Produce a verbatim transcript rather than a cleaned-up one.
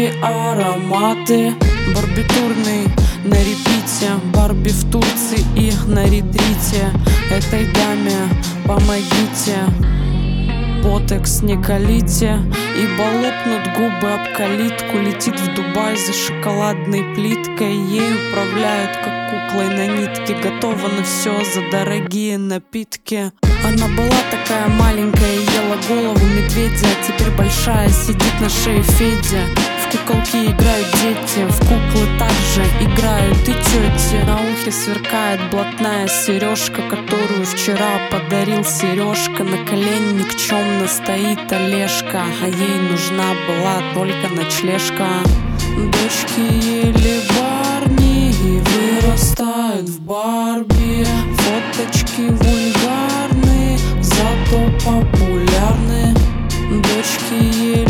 Барби ароматы, барбитурный на репите, Барби в Турции и на ретрите. Этой даме помогите, ботекс не колите, ибо лопнут губы об калитку. Летит в Дубай за шоколадной плиткой, ей управляют как куклой на нитке, готова на все за дорогие напитки. Она была такая маленькая, ела голову медведя, а теперь большая, сидит на шее Федя. В куколки играют дети, в куклы также играют и тети. На ухе сверкает блатная сережка, которую вчера подарил Сережка. На колене никчемно стоит Олежка, а ей нужна была только ночлежка. Дочки ели Барни и вырастают в Барби. Фоточки вульгарны, зато популярны. Дочки ели